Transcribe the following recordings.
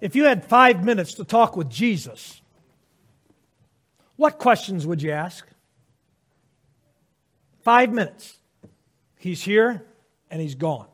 If you had 5 minutes to talk with Jesus, what questions would you ask? 5 minutes. He's here and he's gone.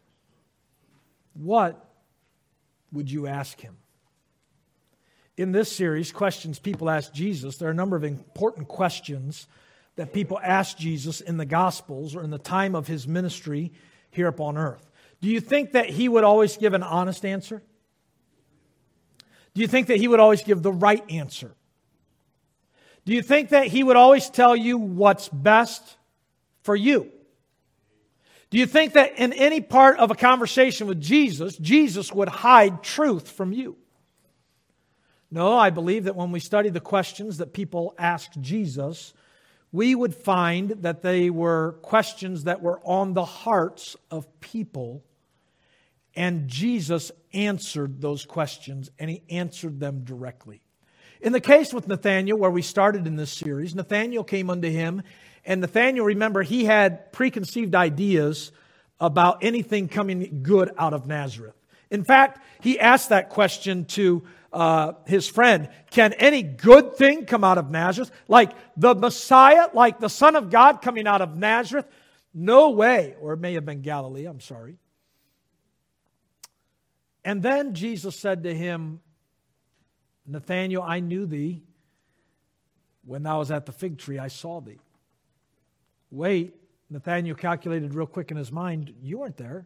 What would you ask him? In this series, Questions People Ask Jesus, there are a number of important questions that people ask Jesus in the Gospels or in the time of his ministry here upon earth. Do you think that he would always give an honest answer? Do you think that he would always give the right answer? Do you think that he would always tell you what's best for you? Do you think that in any part of a conversation with Jesus, Jesus would hide truth from you? No, I believe that when we study the questions that people asked Jesus, we would find that they were questions that were on the hearts of people, and Jesus answered those questions, and he answered them directly. In the case with Nathanael, where we started in this series, Nathanael came unto him, and Nathanael, remember, he had preconceived ideas about anything coming good out of Nazareth. In fact, he asked that question to his friend, can any good thing come out of Nazareth? Like the Messiah, like the Son of God coming out of Nazareth? No way. Or it may have been Galilee, I'm sorry. And then Jesus said to him, Nathanael, I knew thee. When thou was at the fig tree, I saw thee. Wait, Nathanael calculated real quick in his mind, you weren't there.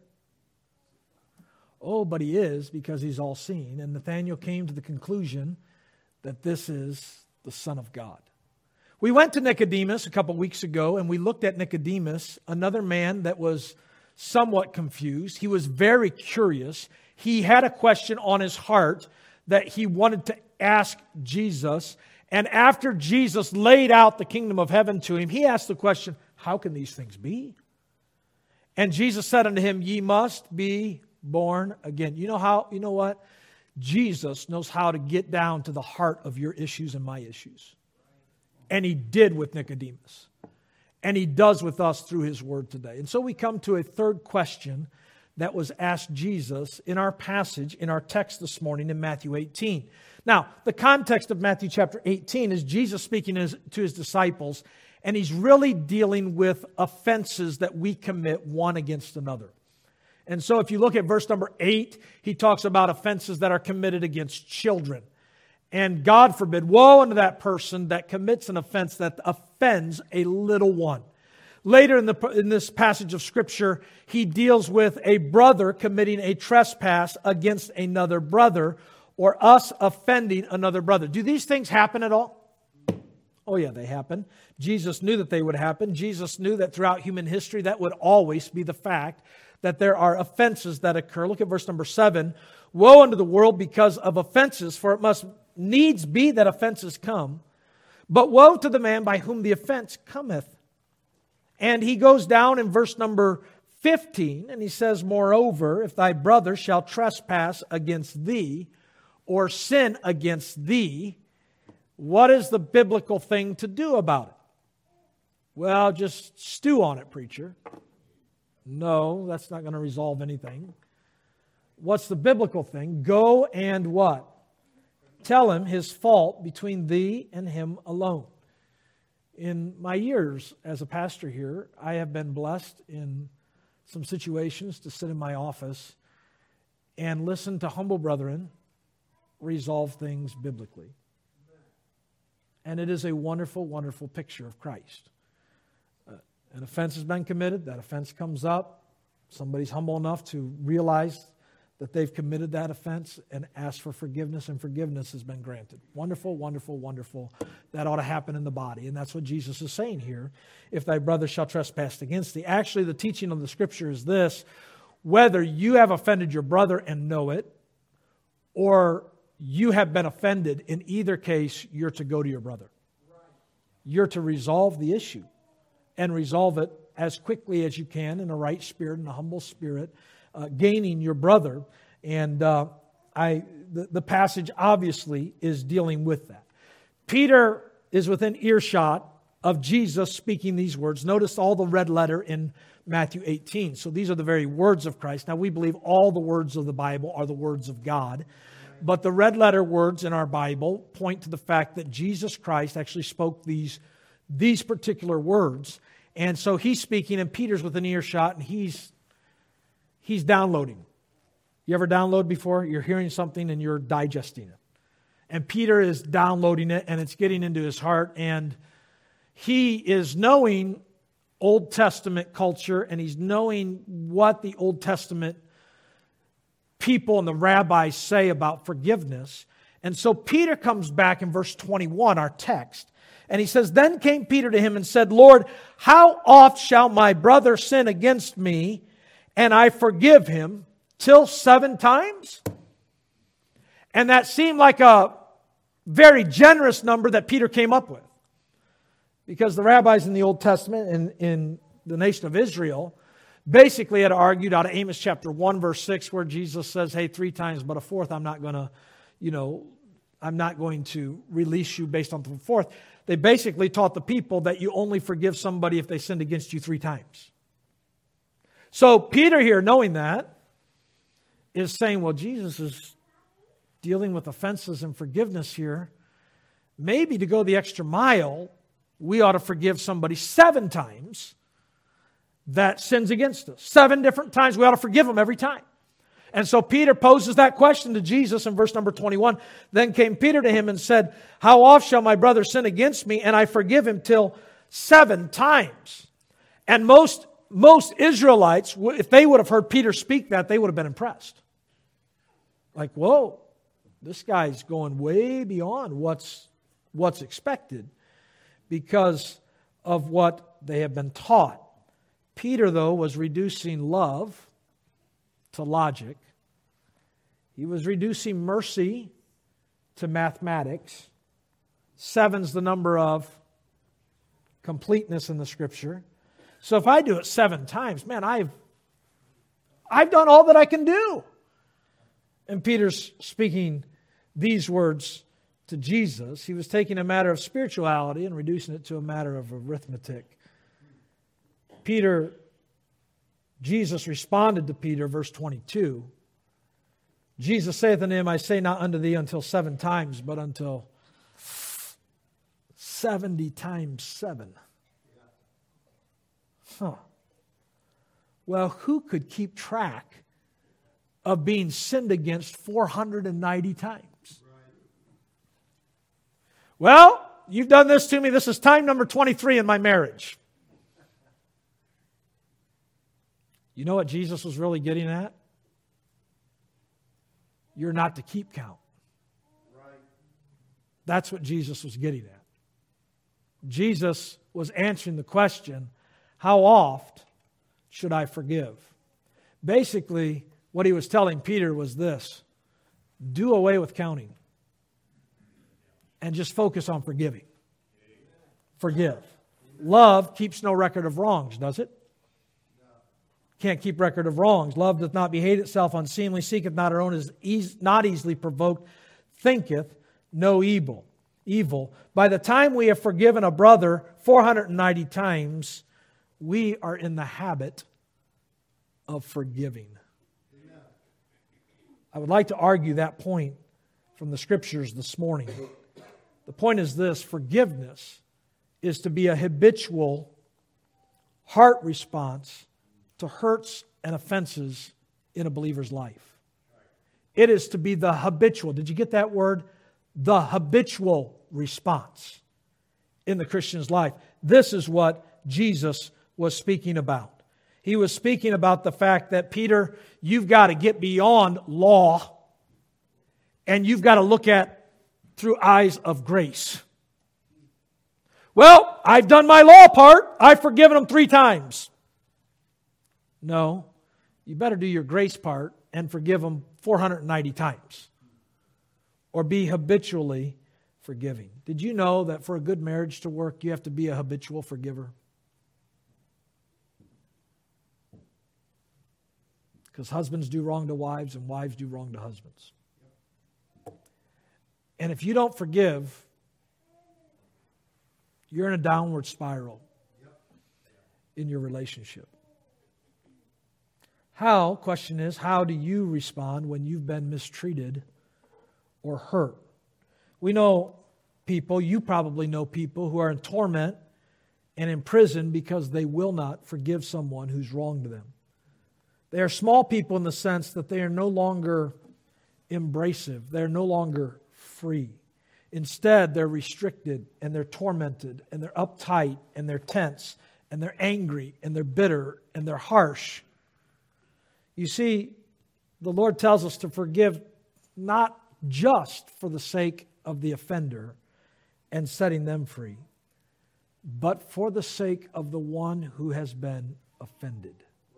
Oh, but he is, because he's all seen. And Nathanael came to the conclusion that this is the Son of God. We went to Nicodemus a couple weeks ago, and we looked at Nicodemus, another man that was somewhat confused. He was very curious. He had a question on his heart that he wanted to ask Jesus. And after Jesus laid out the kingdom of heaven to him, he asked the question, how can these things be? And Jesus said unto him, ye must be born again. You know what? Jesus knows how to get down to the heart of your issues and my issues. And he did with Nicodemus. And he does with us through his word today. And so we come to a third question that was asked Jesus in our passage, in our text this morning in Matthew 18. Now, the context of Matthew chapter 18 is Jesus speaking to his disciples, and he's really dealing with offenses that we commit one against another. And so if you look at verse number 8, he talks about offenses that are committed against children. And God forbid, woe unto that person that commits an offense that offends a little one. Later in this passage of Scripture, he deals with a brother committing a trespass against another brother, or us offending another brother. Do these things happen at all? Oh yeah, they happen. Jesus knew that they would happen. Jesus knew that throughout human history that would always be the fact, that there are offenses that occur. Look at verse number 7. Woe unto the world because of offenses, for it must needs be that offenses come. But woe to the man by whom the offense cometh. And he goes down in verse number 15, and he says, moreover, if thy brother shall trespass against thee, or sin against thee, what is the biblical thing to do about it? Well, just stew on it, preacher. No, that's not going to resolve anything. What's the biblical thing? Go and what? Tell him his fault between thee and him alone. In my years as a pastor here, I have been blessed in some situations to sit in my office and listen to humble brethren resolve things biblically. And it is a wonderful, wonderful picture of Christ. An offense has been committed, that offense comes up, somebody's humble enough to realize that they've committed that offense and ask for forgiveness, and forgiveness has been granted. Wonderful, wonderful, wonderful. That ought to happen in the body, and that's what Jesus is saying here. If thy brother shall trespass against thee. Actually, the teaching of the Scripture is this: whether you have offended your brother and know it, or you have been offended, in either case, you're to go to your brother. You're to resolve the issue, and resolve it as quickly as you can in a right spirit, in a humble spirit, gaining your brother. And the passage obviously is dealing with that. Peter is within earshot of Jesus speaking these words. Notice all the red letter in Matthew 18. So these are the very words of Christ. Now we believe all the words of the Bible are the words of God. But the red letter words in our Bible point to the fact that Jesus Christ actually spoke these particular words. And so he's speaking, and Peter's within earshot, and he's downloading. You ever download before? You're hearing something and you're digesting it. And Peter is downloading it, and it's getting into his heart, and he is knowing Old Testament culture, and he's knowing what the Old Testament people and the rabbis say about forgiveness. And so Peter comes back in verse 21, our text, and he says, "Then came Peter to him and said, Lord, how oft shall my brother sin against me, and I forgive him? Till 7 times? And that seemed like a very generous number that Peter came up with. Because the rabbis in the Old Testament and in the nation of Israel basically had argued out of Amos chapter 1, verse 6, where Jesus says, hey, 3 times but a fourth, I'm not going to release you based on the fourth. They basically taught the people that you only forgive somebody if they sinned against you 3 times. So Peter here, knowing that, is saying, well, Jesus is dealing with offenses and forgiveness here. Maybe to go the extra mile, we ought to forgive somebody 7 times that sins against us. 7 different times. We ought to forgive them every time. And so Peter poses that question to Jesus in verse number 21. Then came Peter to him and said, how oft shall my brother sin against me, and I forgive him till 7 times? And most Israelites, if they would have heard Peter speak that, they would have been impressed. Like, whoa, this guy's going way beyond what's expected because of what they have been taught. Peter, though, was reducing love to logic. He was reducing mercy to mathematics. 7's the number of completeness in the Scripture. So if I do it 7 times, man, I've done all that I can do. And Peter's speaking these words to Jesus. He was taking a matter of spirituality and reducing it to a matter of arithmetic. Jesus responded to Peter, verse 22. Jesus saith unto him, I say not unto thee until 7 times, but until 70 times 7. Well, who could keep track of being sinned against 490 times? Well, you've done this to me. This is time number 23 in my marriage. You know what Jesus was really getting at? You're not to keep count. That's what Jesus was getting at. Jesus was answering the question, how oft should I forgive? Basically, what he was telling Peter was this: do away with counting and just focus on forgiving. Forgive. Love keeps no record of wrongs, does it? Can't keep record of wrongs. Love doth not behave itself unseemly, seeketh not her own, is not easily provoked, thinketh no evil. By the time we have forgiven a brother 490 times, we are in the habit of forgiving. I would like to argue that point from the Scriptures this morning. The point is this: forgiveness is to be a habitual heart response to hurts and offenses in a believer's life. It is to be the habitual, did you get that word? The habitual response in the Christian's life. This is what Jesus was speaking about. He was speaking about the fact that, Peter, you've got to get beyond law and you've got to look at through eyes of grace. Well, I've done my law part. I've forgiven them 3 times. No, you better do your grace part and forgive them 490 times. Or be habitually forgiving. Did you know that for a good marriage to work, you have to be a habitual forgiver? Because husbands do wrong to wives and wives do wrong to husbands. And if you don't forgive, you're in a downward spiral in your relationship. Question is, how do you respond when you've been mistreated or hurt. We know people, you probably know people who are in torment and in prison because they will not forgive someone who's wronged them. They are small people in the sense that they are no longer embracive. They're no longer free. Instead, they're restricted and they're tormented and they're uptight and they're tense and they're angry and they're bitter and they're harsh. You see, the Lord tells us to forgive not just for the sake of the offender and setting them free, but for the sake of the one who has been offended.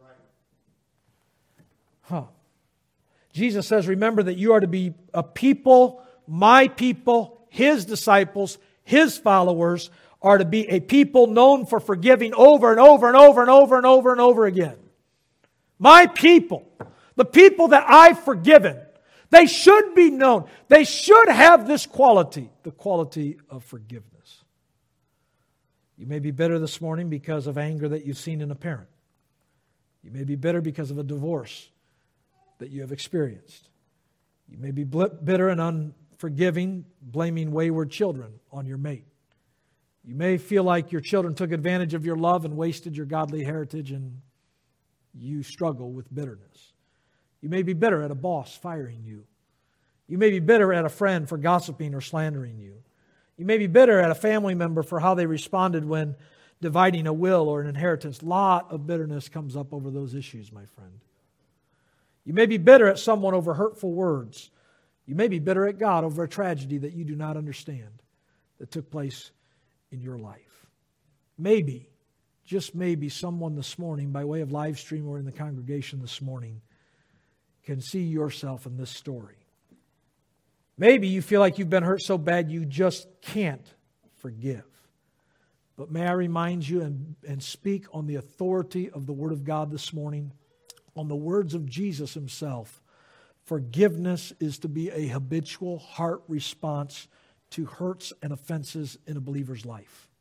Jesus says, remember that you are to be a people, my people, His disciples, His followers, are to be a people known for forgiving over and over and over and over and over and over again. My people, the people that I've forgiven, they should be known. They should have this quality, the quality of forgiveness. You may be bitter this morning because of anger that you've seen in a parent. You may be bitter because of a divorce that you have experienced. You may be bitter and unforgiving, blaming wayward children on your mate. You may feel like your children took advantage of your love and wasted your godly heritage, and you struggle with bitterness. You may be bitter at a boss firing you. You may be bitter at a friend for gossiping or slandering you. You may be bitter at a family member for how they responded when dividing a will or an inheritance. A lot of bitterness comes up over those issues, my friend. You may be bitter at someone over hurtful words. You may be bitter at God over a tragedy that you do not understand that took place in your life. Maybe, just maybe, someone this morning, by way of live stream or in the congregation this morning, can see yourself in this story. Maybe you feel like you've been hurt so bad you just can't forgive. But may I remind you and speak on the authority of the Word of God this morning, on the words of Jesus Himself. Forgiveness is to be a habitual heart response to hurts and offenses in a believer's life.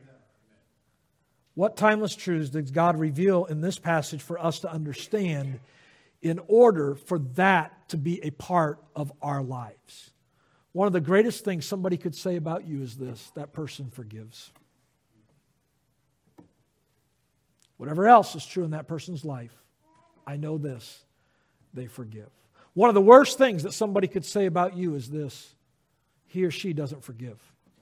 What timeless truths does God reveal in this passage for us to understand in order for that to be a part of our lives? One of the greatest things somebody could say about you is this: that person forgives. Whatever else is true in that person's life, I know this: they forgive. One of the worst things that somebody could say about you is this: he or she doesn't forgive.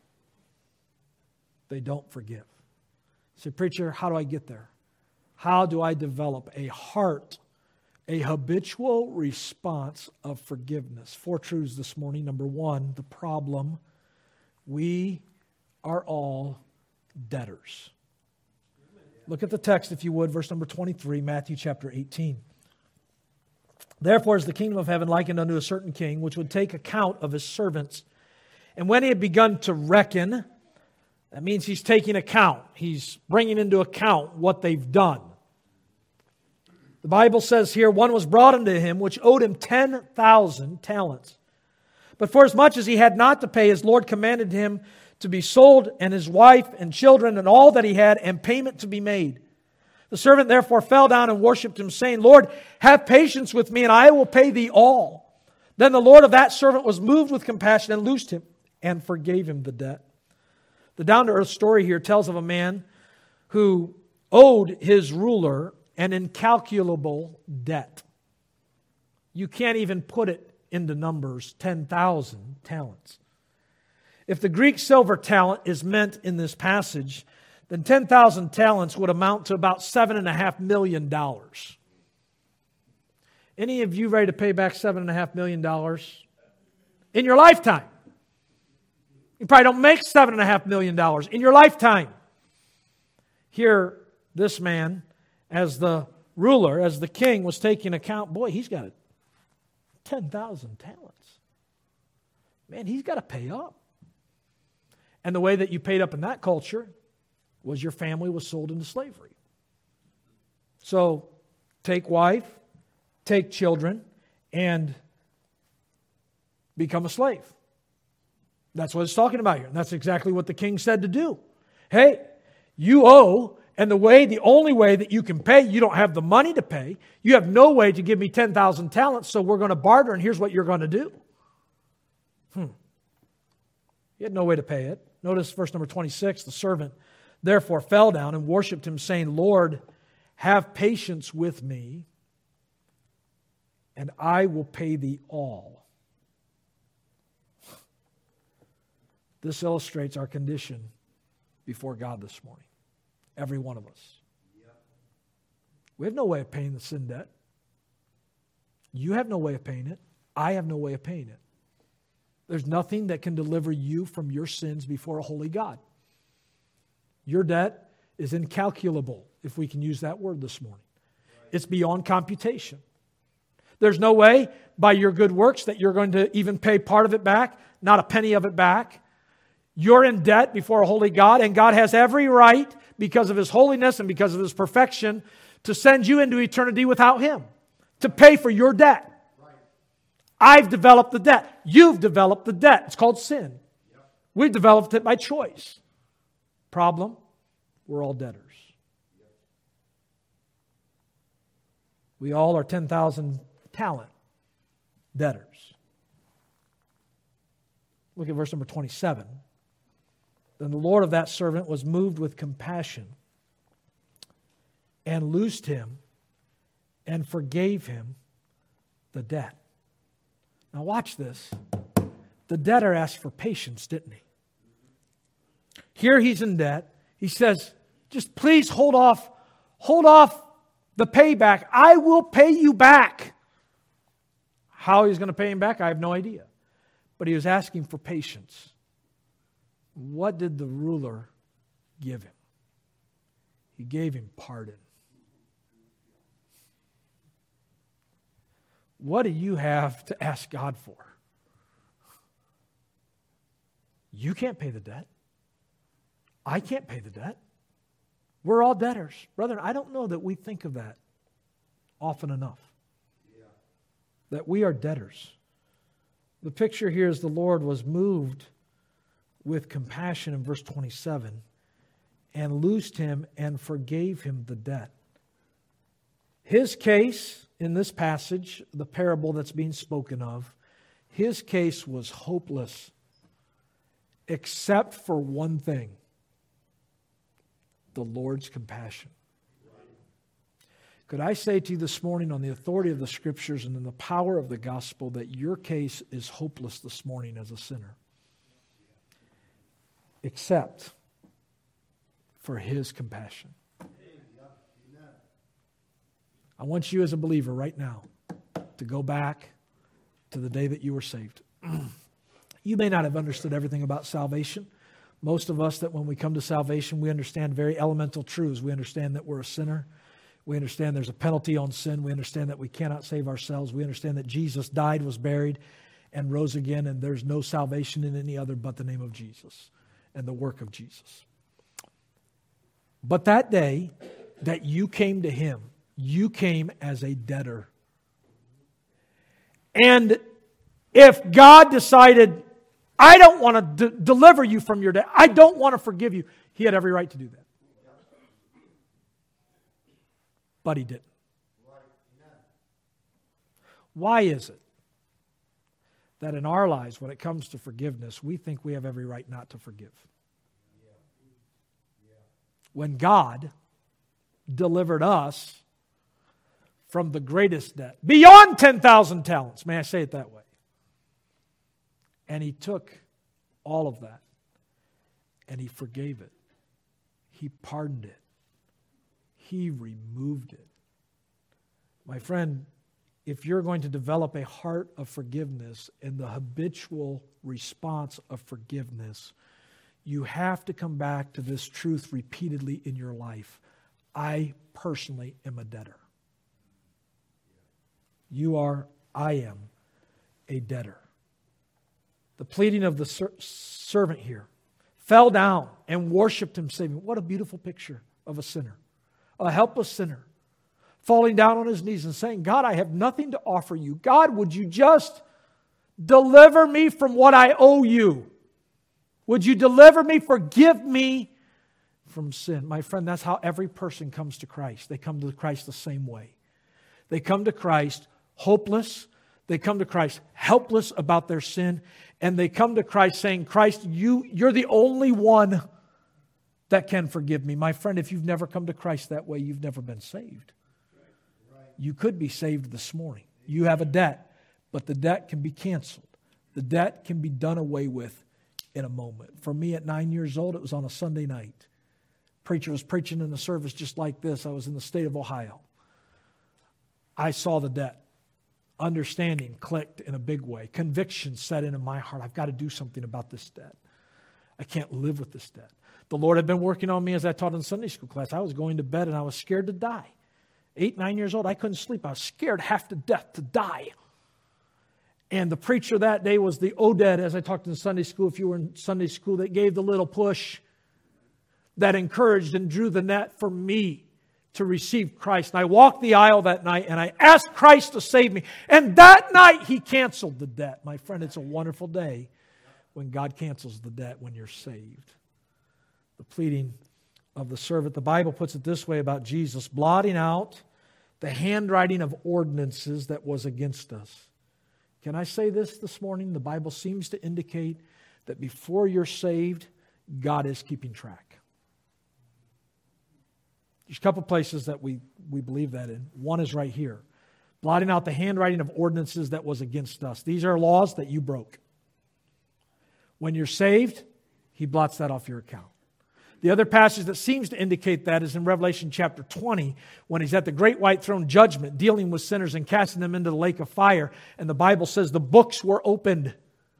They don't forgive. Say, preacher, how do I get there? How do I develop a heart, a habitual response of forgiveness? 4 truths this morning. Number 1, the problem: we are all debtors. Look at the text, if you would, verse number 23, Matthew chapter 18. Therefore is the kingdom of heaven likened unto a certain king, which would take account of his servants. And when he had begun to reckon, that means he's taking account. He's bringing into account what they've done. The Bible says here, one was brought unto him, which owed him 10,000 talents. But for as much as he had not to pay, his Lord commanded him to be sold, and his wife and children and all that he had, and payment to be made. The servant therefore fell down and worshipped him, saying, Lord, have patience with me, and I will pay thee all. Then the Lord of that servant was moved with compassion and loosed him and forgave him the debt. The down-to-earth story here tells of a man who owed his ruler an incalculable debt. You can't even put it into numbers, 10,000 talents. If the Greek silver talent is meant in this passage, then 10,000 talents would amount to about $7.5 million. Any of you ready to pay back $7.5 million in your lifetime? You probably don't make $7.5 million in your lifetime. Here, this man, as the ruler, as the king, was taking account, boy, he's got 10,000 talents. Man, he's got to pay up. And the way that you paid up in that culture was your family was sold into slavery. So, take wife, take children, and become a slave. That's what it's talking about here. And that's exactly what the king said to do. Hey, you owe, and the only way that you can pay, you don't have the money to pay. You have no way to give me 10,000 talents, so we're going to barter, and here's what you're going to do. He had no way to pay it. Notice verse number 26, the servant therefore fell down and worshipped him, saying, Lord, have patience with me, and I will pay thee all. This illustrates our condition before God this morning. Every one of us. We have no way of paying the sin debt. You have no way of paying it. I have no way of paying it. There's nothing that can deliver you from your sins before a holy God. Your debt is incalculable, if we can use that word this morning. It's beyond computation. There's no way by your good works that you're going to even pay part of it back, not a penny of it back. You're in debt before a holy God, and God has every right, because of His holiness and because of His perfection, to send you into eternity without Him, to pay for your debt. I've developed the debt. You've developed the debt. It's called sin. We've developed it by choice. Problem, we're all debtors. We all are 10,000 talent debtors. Look at verse number 27. Then the Lord of that servant was moved with compassion and loosed him and forgave him the debt. Now watch this. The debtor asked for patience, didn't he? Here he's in debt. He says, just please hold off the payback. I will pay you back. How he's going to pay him back, I have no idea. But he was asking for patience. What did the ruler give him? He gave him pardon. What do you have to ask God for? You can't pay the debt. I can't pay the debt. We're all debtors. Brethren, I don't know that we think of that often enough. That we are debtors. The picture here is the Lord was moved with compassion in verse 27 and loosed him and forgave him the debt. His case in this passage, the parable that's being spoken of, his case was hopeless except for one thing: the Lord's compassion. Could I say to you this morning, on the authority of the Scriptures and in the power of the gospel, that your case is hopeless this morning as a sinner, except for His compassion. I want you as a believer right now to go back to the day that you were saved. You may not have understood everything about salvation. Most of us, that when we come to salvation, we understand very elemental truths. We understand that we're a sinner. We understand there's a penalty on sin. We understand that we cannot save ourselves. We understand that Jesus died, was buried, and rose again, and there's no salvation in any other but the name of Jesus and the work of Jesus. But that day that you came to Him, you came as a debtor. And if God decided, I don't want to deliver you from your debt, I don't want to forgive you, He had every right to do that. But He didn't. Why is it that in our lives, when it comes to forgiveness, we think we have every right not to forgive? When God delivered us from the greatest debt, beyond 10,000 talents, may I say it that way. And He took all of that and He forgave it. He pardoned it. He removed it. My friend, if you're going to develop a heart of forgiveness and the habitual response of forgiveness, you have to come back to this truth repeatedly in your life. I personally am a debtor. You are, I am a debtor. The pleading of the servant here, fell down and worshiped Him, saying, what a beautiful picture of a sinner, a helpless sinner, falling down on his knees and saying, God, I have nothing to offer you. God, would you just deliver me from what I owe you? Would you deliver me, forgive me from sin? My friend, that's how every person comes to Christ. They come to Christ the same way. They come to Christ hopeless. They come to Christ helpless about their sin, and they come to Christ saying, Christ, you're the only one that can forgive me. My friend, if you've never come to Christ that way, you've never been saved. You could be saved this morning. You have a debt, but the debt can be canceled. The debt can be done away with in a moment. For me at 9 years old, it was on a Sunday night. Preacher was preaching in a service just like this. I was in the state of Ohio. I saw the debt. Understanding clicked in a big way. Conviction set in my heart. I've got to do something about this debt. I can't live with this debt. The Lord had been working on me as I taught in Sunday school class. I was going to bed and I was scared to die. 8, 9 years old, I couldn't sleep. I was scared half to death to die. And the preacher that day was the Oded, as I talked in Sunday school, if you were in Sunday school, that gave the little push, that encouraged and drew the net for me to receive Christ. And I walked the aisle that night and I asked Christ to save me. And that night He canceled the debt. My friend, it's a wonderful day when God cancels the debt when you're saved. The pleading of the servant. The Bible puts it this way about Jesus, blotting out the handwriting of ordinances that was against us. Can I say this morning? The Bible seems to indicate that before you're saved, God is keeping track. There's a couple places that we believe that in. One is right here. Blotting out the handwriting of ordinances that was against us. These are laws that you broke. When you're saved, He blots that off your account. The other passage that seems to indicate that is in Revelation chapter 20, when He's at the great white throne judgment, dealing with sinners and casting them into the lake of fire. And the Bible says the books were opened.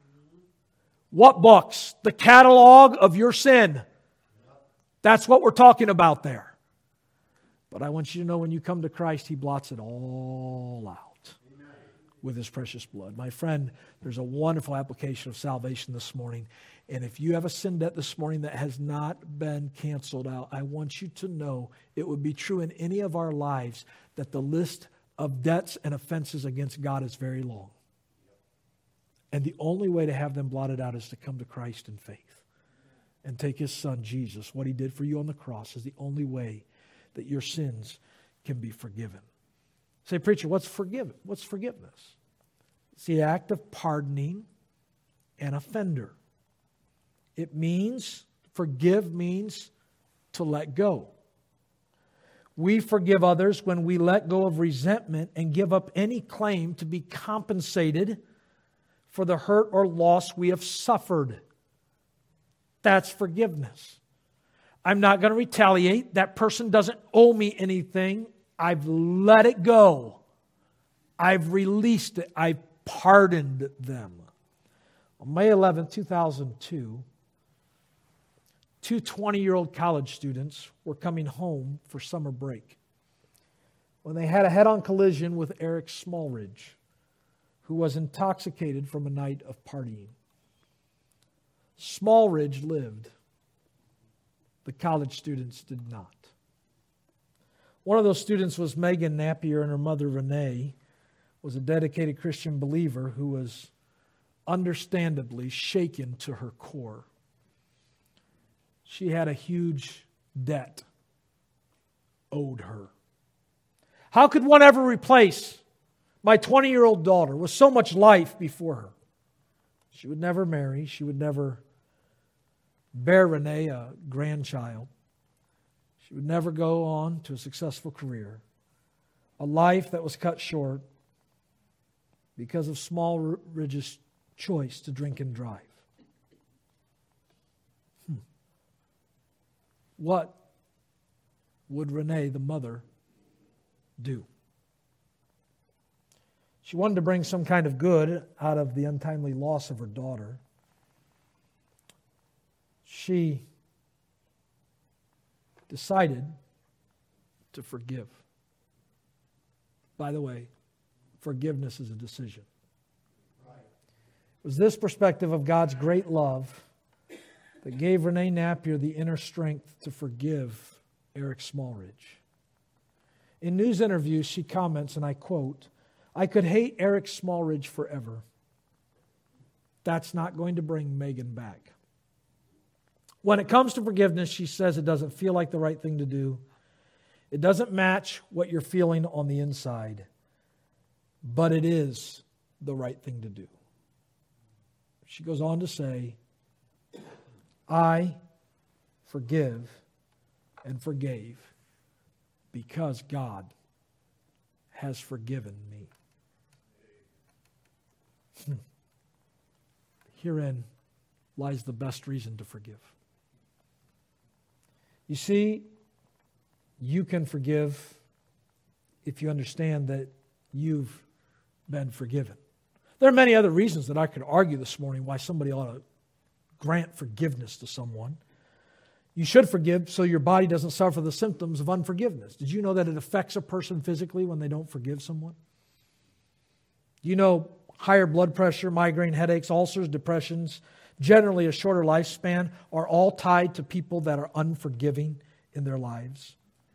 What books? The catalog of your sin. That's what we're talking about there. But I want you to know when you come to Christ, He blots it all out with His precious blood. My friend, there's a wonderful application of salvation this morning. And if you have a sin debt this morning that has not been canceled out, I want you to know it would be true in any of our lives that the list of debts and offenses against God is very long. And the only way to have them blotted out is to come to Christ in faith and take His Son, Jesus. What He did for you on the cross is the only way that your sins can be forgiven. Say, preacher, what's forgiven? What's forgiveness? It's the act of pardoning an offender. It means, forgive means to let go. We forgive others when we let go of resentment and give up any claim to be compensated for the hurt or loss we have suffered. That's forgiveness. I'm not going to retaliate. That person doesn't owe me anything. I've let it go. I've released it. I've pardoned them. On May 11, 2002, two 20-year-old college students were coming home for summer break when they had a head-on collision with Eric Smallridge, who was intoxicated from a night of partying. Smallridge lived. The college students did not. One of those students was Megan Napier, and her mother, Renee, was a dedicated Christian believer who was understandably shaken to her core. She had a huge debt owed her. How could one ever replace my 20-year-old daughter with so much life before her? She would never marry. She would never bear Renee a grandchild. She would never go on to a successful career. A life that was cut short because of Smallridge's choice to drink and drive. What would Renee, the mother, do? She wanted to bring some kind of good out of the untimely loss of her daughter. She decided to forgive. By the way, forgiveness is a decision. It was this perspective of God's great love that gave Renee Napier the inner strength to forgive Eric Smallridge. In news interviews, she comments, and I quote, "I could hate Eric Smallridge forever. That's not going to bring Megan back. When it comes to forgiveness," she says, "it doesn't feel like the right thing to do. It doesn't match what you're feeling on the inside. But it is the right thing to do. She goes on to say, I forgive and forgave because God has forgiven me. Herein lies the best reason to forgive. You see, you can forgive if you understand that you've been forgiven. There are many other reasons that I could argue this morning why somebody ought to grant forgiveness to someone. You should forgive so your body doesn't suffer the symptoms of unforgiveness. Did you know that it affects a person physically when they don't forgive someone? You know, higher blood pressure, migraine, headaches, ulcers, depressions, generally a shorter lifespan, are all tied to people that are unforgiving in their lives.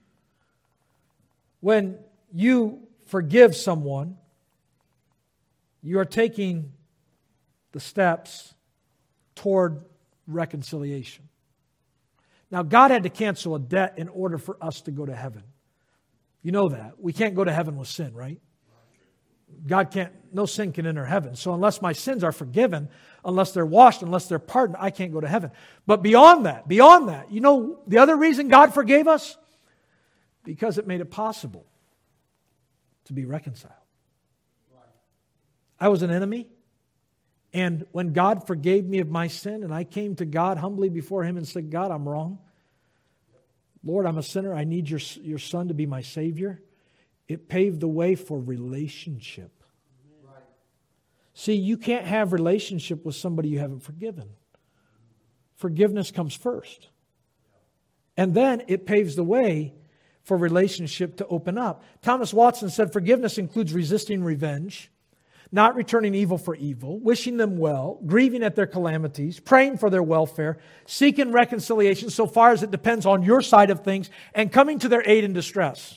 When you forgive someone, you are taking the steps toward reconciliation. Now, God had to cancel a debt in order for us to go to heaven. You know that. We can't go to heaven with sin, right? God can't, no sin can enter heaven. So unless my sins are forgiven, unless they're washed, unless they're pardoned, I can't go to heaven. But beyond that, you know the other reason God forgave us? Because it made it possible to be reconciled. I was an enemy, and when God forgave me of my sin, and I came to God humbly before Him and said, God, I'm wrong. Lord, I'm a sinner. I need your Son to be my Savior. It paved the way for relationship. Right. See, you can't have relationship with somebody you haven't forgiven. Forgiveness comes first. And then it paves the way for relationship to open up. Thomas Watson said, forgiveness includes resisting revenge, not returning evil for evil, wishing them well, grieving at their calamities, praying for their welfare, seeking reconciliation so far as it depends on your side of things, and coming to their aid in distress.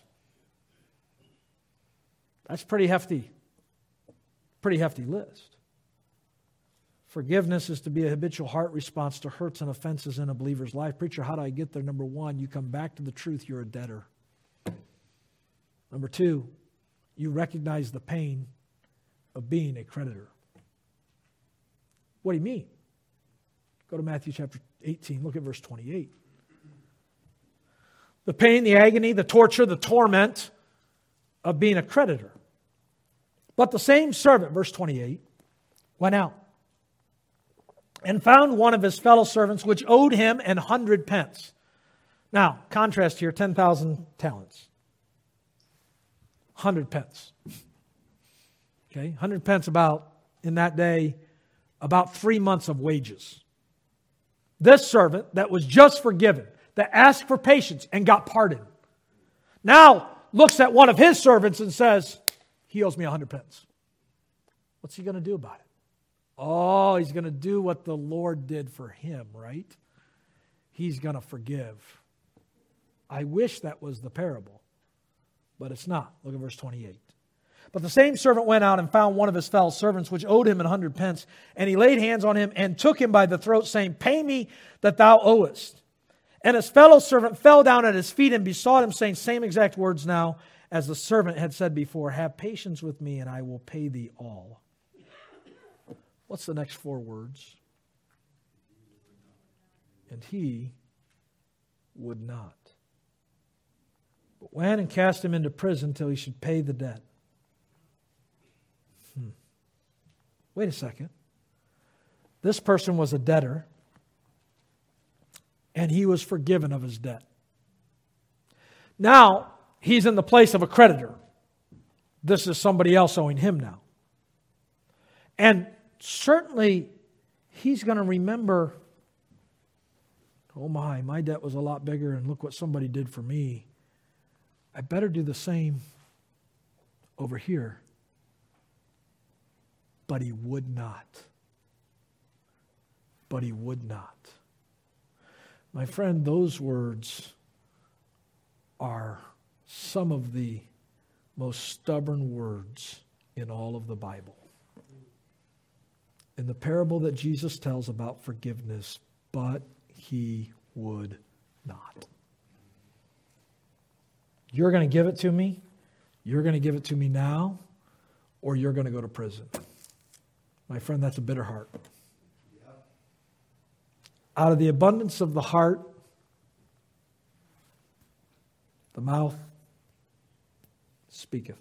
That's pretty hefty list. Forgiveness is to be a habitual heart response to hurts and offenses in a believer's life. Preacher, how do I get there? Number one, you come back to the truth, you're a debtor. Number two, you recognize the pain of being a creditor. What do you mean? Go to Matthew chapter 18, look at verse 28. The pain, the agony, the torture, the torment of being a creditor. But the same servant, verse 28, went out and found one of his fellow servants which owed him 100 pence. Now, contrast here, 10,000 talents. 100 pence. Okay, 100 pence in that day, about 3 months of wages. This servant that was just forgiven, that asked for patience and got pardoned, now looks at one of his servants and says, he owes me 100 pence. What's he going to do about it? Oh, he's going to do what the Lord did for him, right? He's going to forgive. I wish that was the parable, but it's not. Look at verse 28. But the same servant went out and found one of his fellow servants, which owed him 100 pence, and he laid hands on him and took him by the throat, saying, pay me that thou owest. And his fellow servant fell down at his feet and besought him, saying, same exact words now as the servant had said before, have patience with me and I will pay thee all. What's the next 4 words? And he would not, but went and cast him into prison till he should pay the debt. Wait a second. This person was a debtor, and he was forgiven of his debt. Now, he's in the place of a creditor. This is somebody else owing him now. And certainly, he's going to remember, oh my debt was a lot bigger, and look what somebody did for me. I better do the same over here. But he would not. But he would not. My friend, those words are some of the most stubborn words in all of the Bible. In the parable that Jesus tells about forgiveness, but he would not. You're going to give it to me, you're going to give it to me now, or you're going to go to prison. My friend, that's a bitter heart. Out of the abundance of the heart, the mouth speaketh.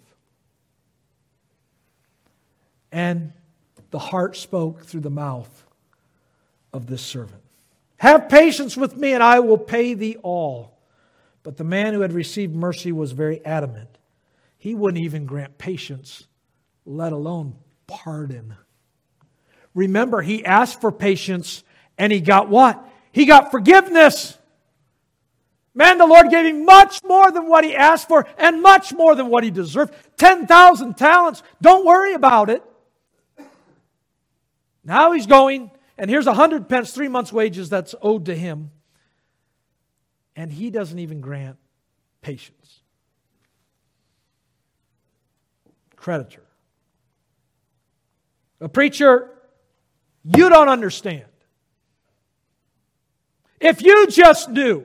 And the heart spoke through the mouth of this servant. Have patience with me, and I will pay thee all. But the man who had received mercy was very adamant. He wouldn't even grant patience, let alone pardon. Remember, he asked for patience, and he got what? He got forgiveness. Man, the Lord gave him much more than what he asked for, and much more than what he deserved. 10,000 talents. Don't worry about it. Now he's going, and here's 100 pence, 3 months' wages that's owed to him. And he doesn't even grant patience. Creditor. A preacher, you don't understand. If you just knew.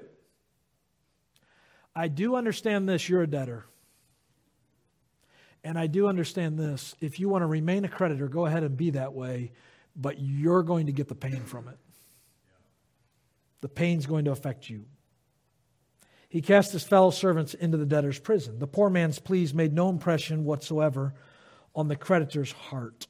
I do understand this, you're a debtor. And I do understand this. If you want to remain a creditor, go ahead and be that way. But you're going to get the pain from it. The pain's going to affect you. He cast his fellow servants into the debtor's prison. The poor man's pleas made no impression whatsoever on the creditor's heart.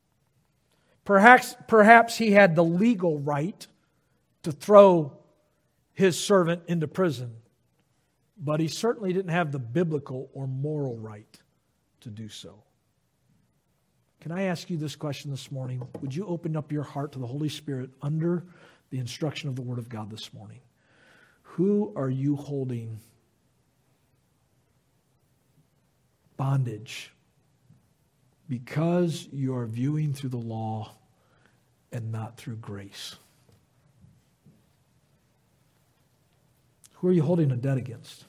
Perhaps he had the legal right to throw his servant into prison, but he certainly didn't have the biblical or moral right to do so. Can I ask you this question this morning? Would you open up your heart to the Holy Spirit under the instruction of the Word of God this morning? Who are you holding bondage because you are viewing through the law and not through grace? Who are you holding a debt against?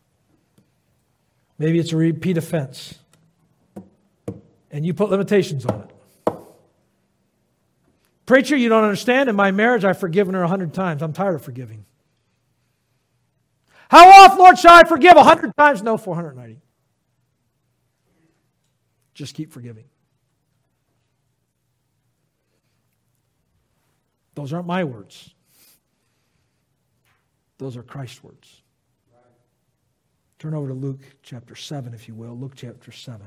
Maybe it's a repeat offense, and you put limitations on it. Preacher, you don't understand. In my marriage, I've forgiven her 100 times. I'm tired of forgiving. How often, Lord, shall I forgive? 100 times? No, 490. Just keep forgiving. Those aren't my words. Those are Christ's words. Turn over to Luke chapter 7, if you will. Luke chapter 7.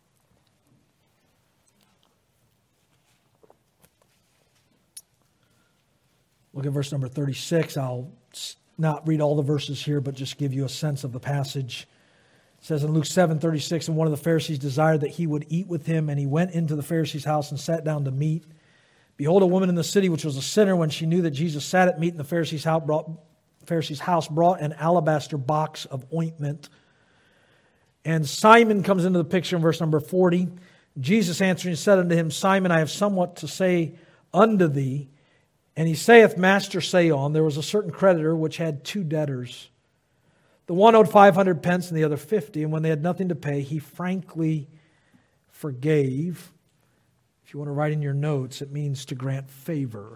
Look at verse number 36. I'll not read all the verses here, but just give you a sense of the passage. It says in Luke 7:36, and one of the Pharisees desired that he would eat with him, and he went into the Pharisee's house and sat down to meat. Behold, a woman in the city, which was a sinner, when she knew that Jesus sat at meat in the Pharisee's house, brought an alabaster box of ointment. And Simon comes into the picture in verse number 40. Jesus answering said unto him, Simon, I have somewhat to say unto thee. And he saith, Master, say on. There was a certain creditor which had 2 debtors. The one owed 500 pence and the other 50. And when they had nothing to pay, he frankly forgave. If you want to write in your notes, it means to grant favor.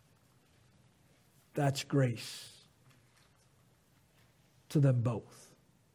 That's grace to them both.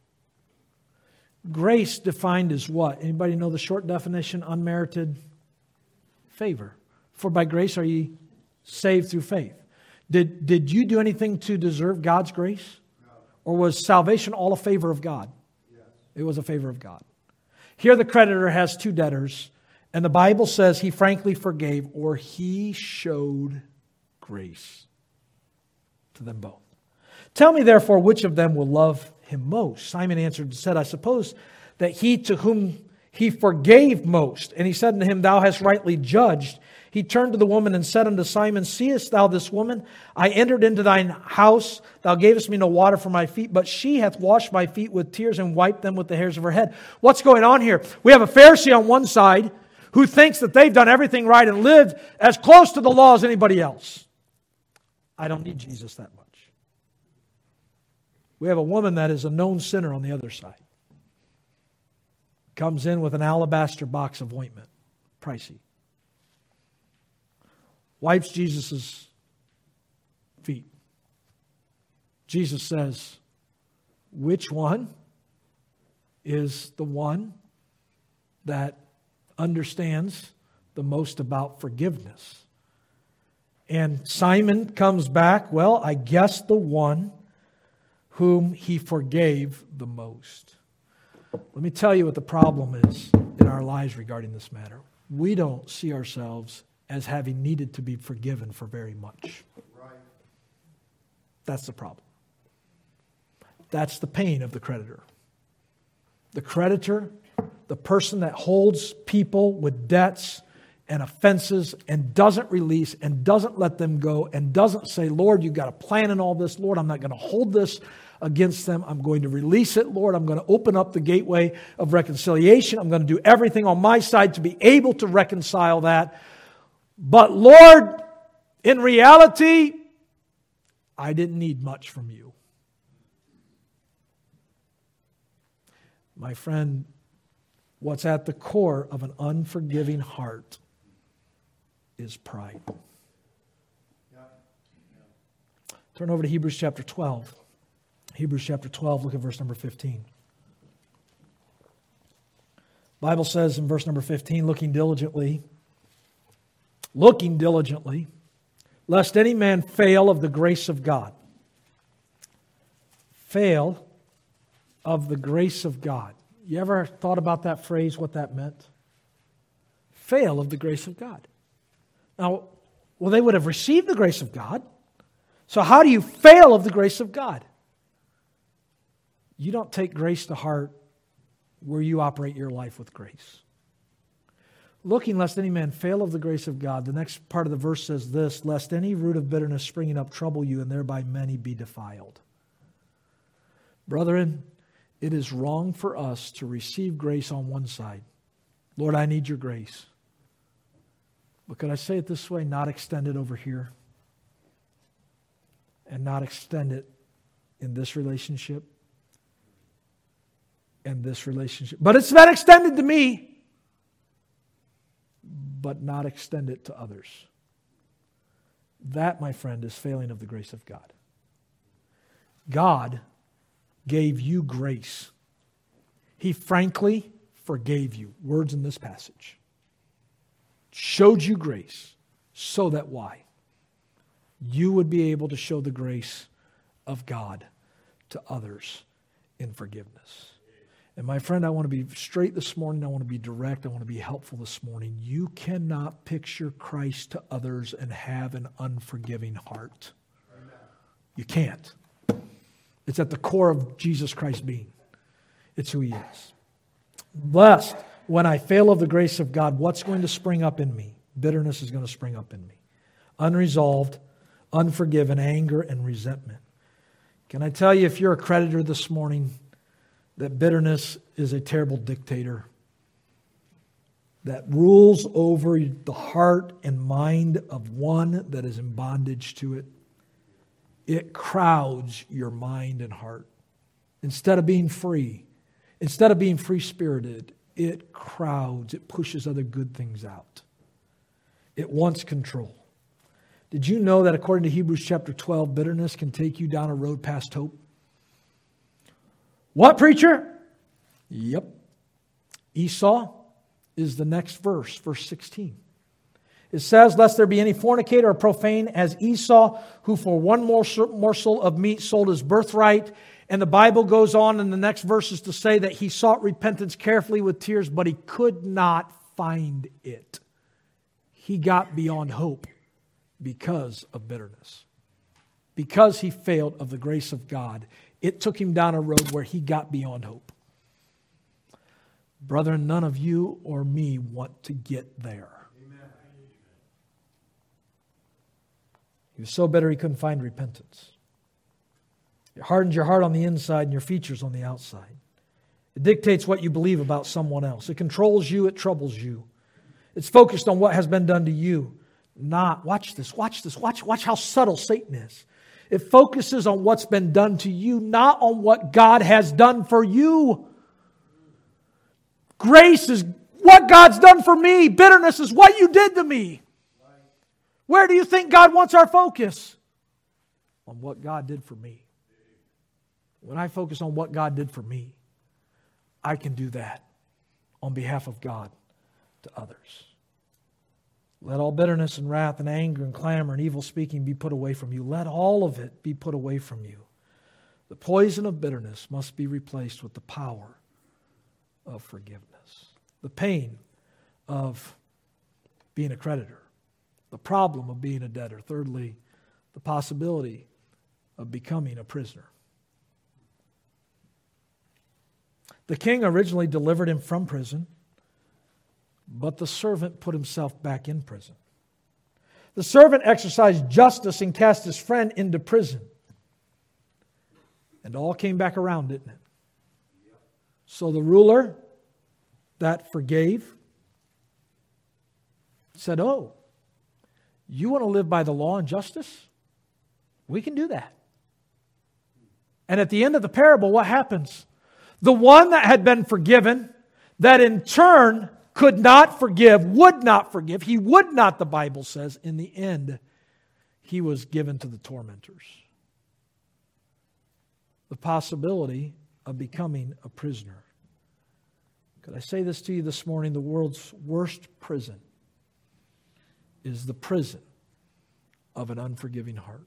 Grace defined as what? Anybody know the short definition? Unmerited favor. For by grace are ye saved through faith. Did you do anything to deserve God's grace? No. Or was salvation all a favor of God? Yes. It was a favor of God. Here the creditor has 2 debtors, and the Bible says he frankly forgave, or he showed grace to them both. Tell me therefore which of them will love him most. Simon answered and said, I suppose that he to whom he forgave most. And he said unto him, Thou hast rightly judged. He turned to the woman and said unto Simon, Seest thou this woman? I entered into thine house. Thou gavest me no water for my feet, but she hath washed my feet with tears and wiped them with the hairs of her head. What's going on here? We have a Pharisee on one side who thinks that they've done everything right and lived as close to the law as anybody else. I don't need Jesus that much. We have a woman that is a known sinner on the other side. Comes in with an alabaster box of ointment. Pricey. Wipes Jesus' feet. Jesus says, which one is the one that understands the most about forgiveness. And Simon comes back, well, I guess the one whom he forgave the most. Let me tell you what the problem is in our lives regarding this matter. We don't see ourselves as having needed to be forgiven for very much. Right. That's the problem. That's the pain of the creditor. The creditor, the person that holds people with debts and offenses and doesn't release and doesn't let them go and doesn't say, Lord, you've got a plan in all this. Lord, I'm not going to hold this against them. I'm going to release it, Lord. I'm going to open up the gateway of reconciliation. I'm going to do everything on my side to be able to reconcile that. But Lord, in reality, I didn't need much from you. My friend, what's at the core of an unforgiving heart is pride. Turn over to Hebrews chapter 12. Hebrews chapter 12, look at verse number 15. The Bible says in verse number 15, looking diligently, lest any man fail of the grace of God. Fail of the grace of God. You ever thought about that phrase, what that meant? Fail of the grace of God. Now, well, they would have received the grace of God. So how do you fail of the grace of God? You don't take grace to heart where you operate your life with grace. Looking lest any man fail of the grace of God. The next part of the verse says this, lest any root of bitterness springing up trouble you, and thereby many be defiled. Brethren, it is wrong for us to receive grace on one side. Lord, I need your grace. But could I say it this way, not extend it over here? And not extend it in this relationship? And this relationship. But it's been extended to me. But not extend it to others. That, my friend, is failing of the grace of God. God gave you grace. He frankly forgave you. Words in this passage. Showed you grace so that why? You would be able to show the grace of God to others in forgiveness. And my friend, I want to be straight this morning. I want to be direct. I want to be helpful this morning. You cannot picture Christ to others and have an unforgiving heart. You can't. It's at the core of Jesus Christ being. It's who He is. Lest, when I fail of the grace of God, what's going to spring up in me? Bitterness is going to spring up in me. Unresolved, unforgiven anger and resentment. Can I tell you, if you're a creditor this morning, that bitterness is a terrible dictator that rules over the heart and mind of one that is in bondage to it. It crowds your mind and heart. Instead of being free, instead of being free-spirited, it crowds, it pushes other good things out. It wants control. Did you know that according to Hebrews chapter 12, bitterness can take you down a road past hope? What, preacher? Yep. Esau is the next verse, verse 16. It says, lest there be any fornicator or profane as Esau, who for one morsel of meat sold his birthright. And the Bible goes on in the next verses to say that he sought repentance carefully with tears, but he could not find it. He got beyond hope because of bitterness. Because he failed of the grace of God, it took him down a road where he got beyond hope. Brethren, none of you or me want to get there. He was so bitter he couldn't find repentance. It hardens your heart on the inside and your features on the outside. It dictates what you believe about someone else. It controls you. It troubles you. It's focused on what has been done to you. Watch how subtle Satan is. It focuses on what's been done to you, not on what God has done for you. Grace is what God's done for me. Bitterness is what you did to me. Where do you think God wants our focus? On what God did for me. When I focus on what God did for me, I can do that on behalf of God to others. Let all bitterness and wrath and anger and clamor and evil speaking be put away from you. Let all of it be put away from you. The poison of bitterness must be replaced with the power of forgiveness. The pain of being a creditor. The problem of being a debtor. Thirdly, the possibility of becoming a prisoner. The king originally delivered him from prison, but the servant put himself back in prison. The servant exercised justice and cast his friend into prison. And all came back around, didn't it? So the ruler that forgave said, oh, you want to live by the law and justice? We can do that. And at the end of the parable, what happens? The one that had been forgiven, that in turn could not forgive, would not forgive. He would not, the Bible says. In the end, he was given to the tormentors. The possibility of becoming a prisoner. Could I say this to you this morning? The world's worst prison is the prison of an unforgiving heart.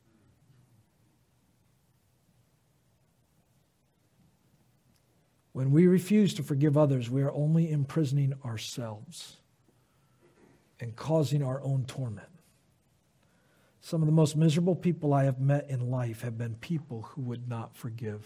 When we refuse to forgive others, we are only imprisoning ourselves and causing our own torment. Some of the most miserable people I have met in life have been people who would not forgive.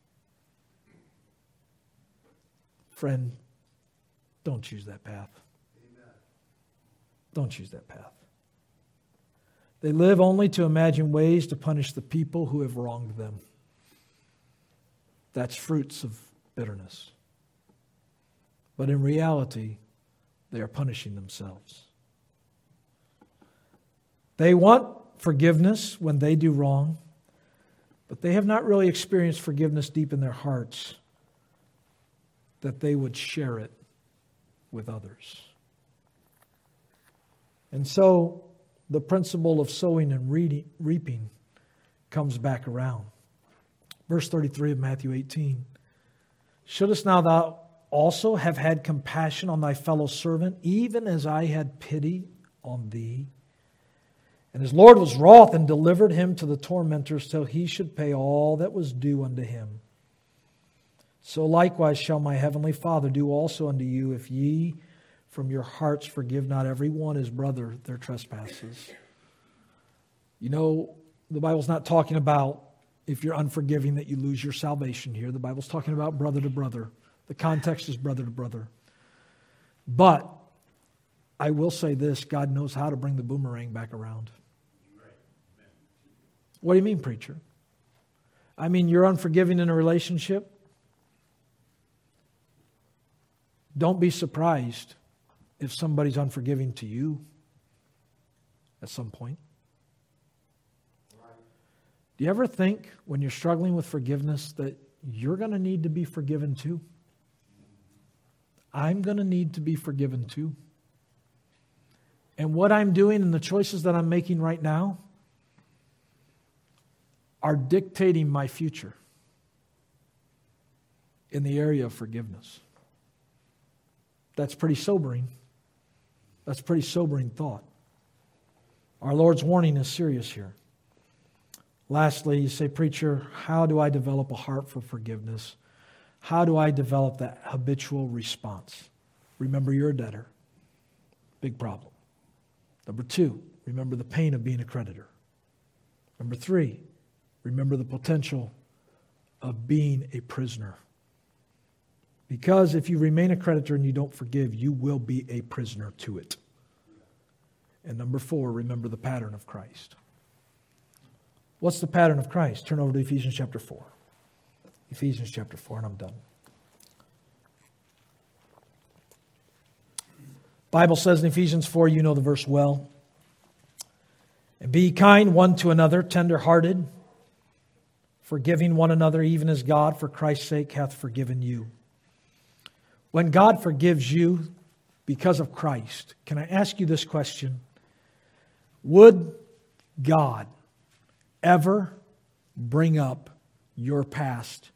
Friend, don't choose that path. Amen. Don't choose that path. They live only to imagine ways to punish the people who have wronged them. That's fruits of bitterness. But in reality, they are punishing themselves. They want forgiveness when they do wrong, but they have not really experienced forgiveness deep in their hearts that they would share it with others. And so the principle of sowing and reaping comes back around. Verse 33 of Matthew 18. Shouldest now thou also have had compassion on thy fellow servant, even as I had pity on thee? And his Lord was wroth and delivered him to the tormentors till he should pay all that was due unto him. So likewise shall my heavenly Father do also unto you, if ye from your hearts forgive not every one his brother their trespasses. You know, the Bible's not talking about if you're unforgiving that you lose your salvation here. The Bible's talking about brother to brother. The context is brother to brother. But I will say this, God knows how to bring the boomerang back around. What do you mean, preacher? I mean, you're unforgiving in a relationship? Don't be surprised if somebody's unforgiving to you at some point. Do you ever think when you're struggling with forgiveness that you're going to need to be forgiven too? I'm going to need to be forgiven too. And what I'm doing and the choices that I'm making right now are dictating my future in the area of forgiveness. That's pretty sobering. That's a pretty sobering thought. Our Lord's warning is serious here. Lastly, you say, preacher, how do I develop a heart for forgiveness? How do I develop that habitual response? Remember, you're a debtor. Big problem. Number 2, remember the pain of being a creditor. Number 3, remember the potential of being a prisoner. Because if you remain a creditor and you don't forgive, you will be a prisoner to it. And number 4, remember the pattern of Christ. What's the pattern of Christ? Turn over to Ephesians chapter 4. Ephesians chapter 4, and I'm done. Bible says in Ephesians 4, you know the verse well. And be kind one to another, tender-hearted, forgiving one another, even as God, for Christ's sake, hath forgiven you. When God forgives you because of Christ, can I ask you this question? Would God ever bring up your past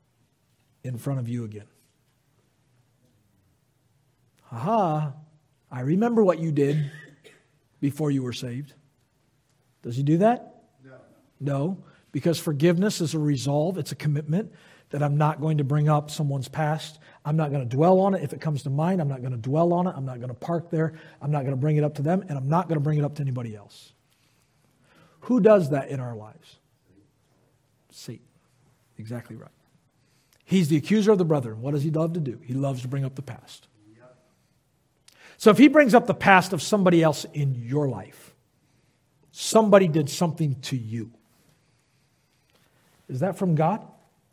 in front of you again? I remember what you did before you were saved. Does he do that? No, because forgiveness is a resolve. It's a commitment that I'm not going to bring up someone's past. I'm not going to dwell on it. If it comes to mind, I'm not going to dwell on it. I'm not going to park there. I'm not going to bring it up to them, and I'm not going to bring it up to anybody else. Who does that in our lives? Satan. Exactly right. He's the accuser of the brethren. What does he love to do? He loves to bring up the past. So if he brings up the past of somebody else in your life, somebody did something to you, is that from God?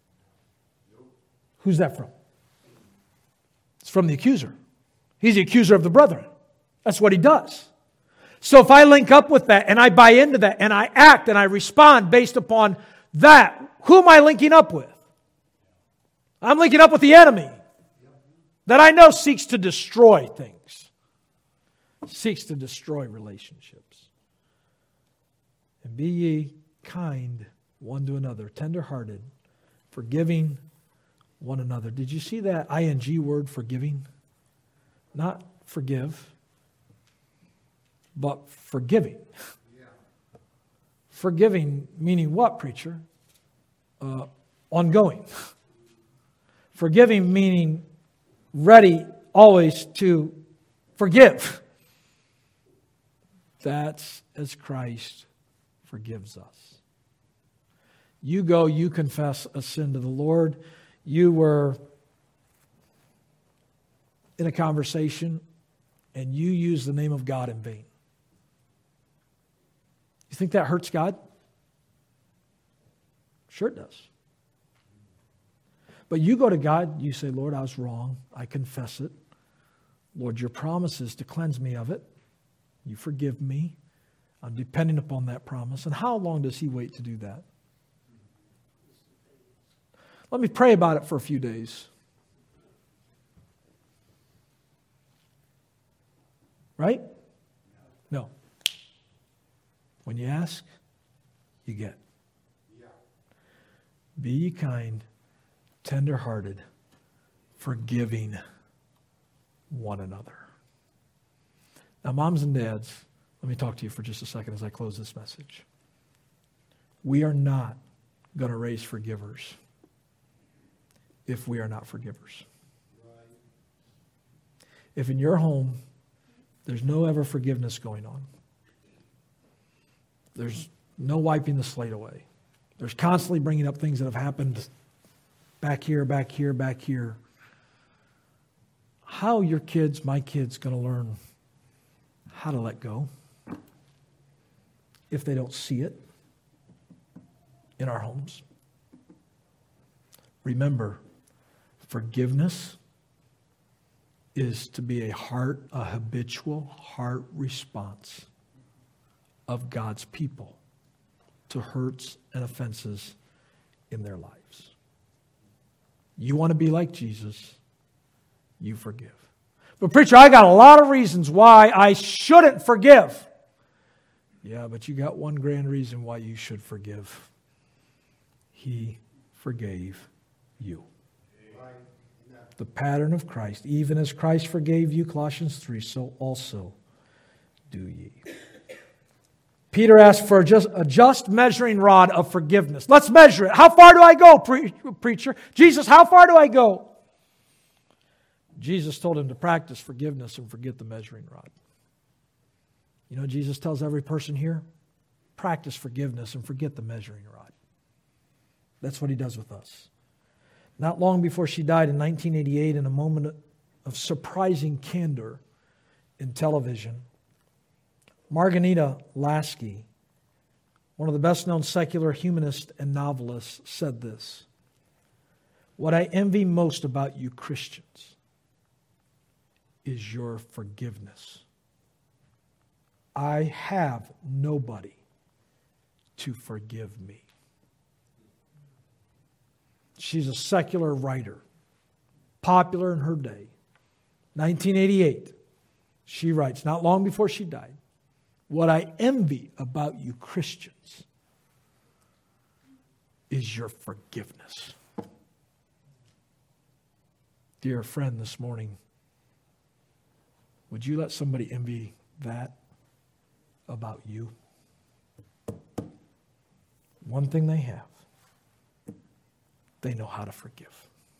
Who's that from? It's from the accuser. He's the accuser of the brethren. That's what he does. So if I link up with that and I buy into that and I act and I respond based upon that, who am I linking up with? I'm linking up with the enemy that I know seeks to destroy things, seeks to destroy relationships. And be ye kind one to another, tenderhearted, forgiving one another. Did you see that ing word, forgiving? Not forgive, but forgiving. Forgiving meaning what, preacher? Ongoing. Forgiving meaning ready always to forgive. That's as Christ forgives us. You go, you confess a sin to the Lord. You were in a conversation and you use the name of God in vain. You think that hurts God? Sure it does. But you go to God, you say, Lord, I was wrong. I confess it. Lord, your promise is to cleanse me of it. You forgive me. I'm depending upon that promise. And how long does he wait to do that? Let me pray about it for a few days. Right? No. When you ask, you get. Be ye kind, tender-hearted, forgiving one another. Now, moms and dads, let me talk to you for just a second as I close this message. We are not going to raise forgivers if we are not forgivers. If in your home there's no ever forgiveness going on, there's no wiping the slate away, there's constantly bringing up things that have happened back here, back here, back here, how are your kids, my kids, going to learn how to let go if they don't see it in our homes? Remember, forgiveness is to be a habitual heart response of God's people to hurts and offenses in their lives. You want to be like Jesus, you forgive. But preacher, I got a lot of reasons why I shouldn't forgive. Yeah, but you got one grand reason why you should forgive. He forgave you. The pattern of Christ, even as Christ forgave you, Colossians 3, so also do ye. Peter asked for a just measuring rod of forgiveness. Let's measure it. How far do I go, preacher? Jesus, how far do I go? Jesus told him to practice forgiveness and forget the measuring rod. You know, Jesus tells every person here, practice forgiveness and forget the measuring rod. That's what he does with us. Not long before she died in 1988, in a moment of surprising candor in television, Margarita Lasky, one of the best-known secular humanists and novelists, said this: "What I envy most about you Christians is your forgiveness. I have nobody to forgive me." She's a secular writer, popular in her day. 1988, she writes, not long before she died, "What I envy about you Christians is your forgiveness." Dear friend, this morning, Would you let somebody envy that about you? One thing they have, they know how to forgive.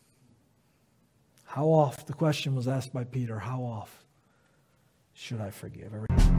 How oft, the question was asked by Peter, how oft should I forgive?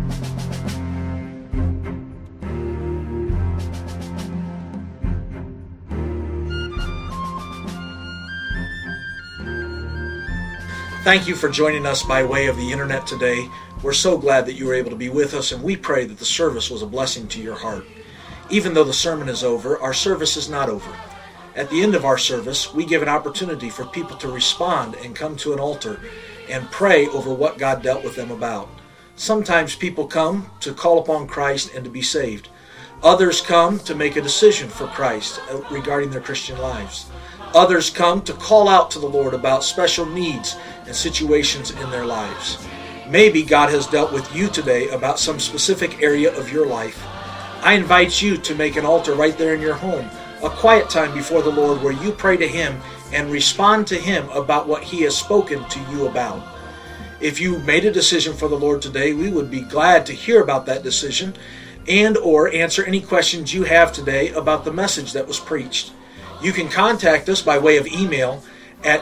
Thank you for joining us by way of the internet today. We're so glad that you were able to be with us, and we pray that the service was a blessing to your heart. Even though the sermon is over, our service is not over. At the end of our service, we give an opportunity for people to respond and come to an altar and pray over what God dealt with them about. Sometimes people come to call upon Christ and to be saved. Others come to make a decision for Christ regarding their Christian lives. Others come to call out to the Lord about special needs and situations in their lives. Maybe God has dealt with you today about some specific area of your life. I invite you to make an altar right there in your home, a quiet time before the Lord where you pray to Him and respond to Him about what He has spoken to you about. If you made a decision for the Lord today, we would be glad to hear about that decision and or answer any questions you have today about the message that was preached. You can contact us by way of email at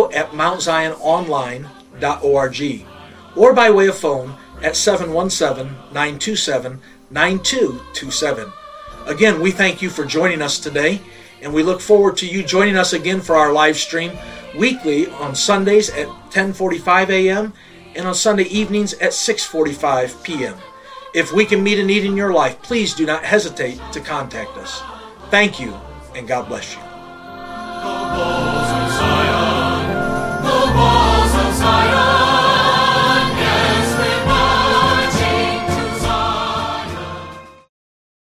info@mountziononline.org or by way of phone at 717-927-9227. Again, we thank you for joining us today, and we look forward to you joining us again for our live stream weekly on Sundays at 10:45 a.m. and on Sunday evenings at 6:45 p.m. If we can meet a need in your life, please do not hesitate to contact us. Thank you, and God bless you.